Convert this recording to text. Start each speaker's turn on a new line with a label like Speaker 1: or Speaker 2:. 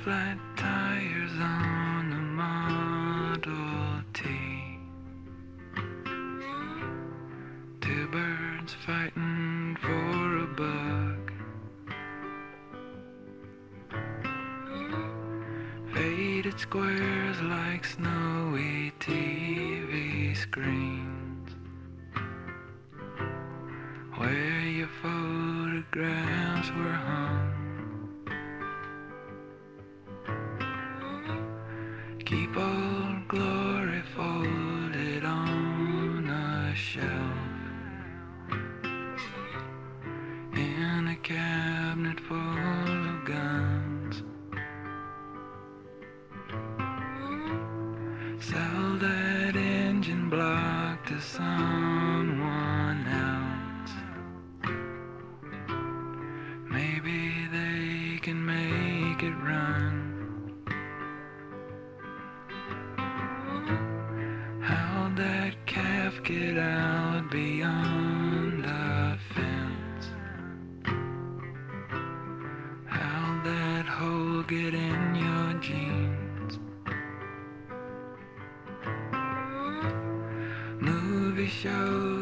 Speaker 1: flat tires on the Model T. Two birds fighting for a buck. Faded squares like snowy TV screens, where your photographs were hung. Keep old glory folded on a shelf in a cabinet full of guns. Sell that engine block to someone else. Maybe they can make it run. How'd that calf get out beyond the fence? How'd that hole get in your jeans? Movie shows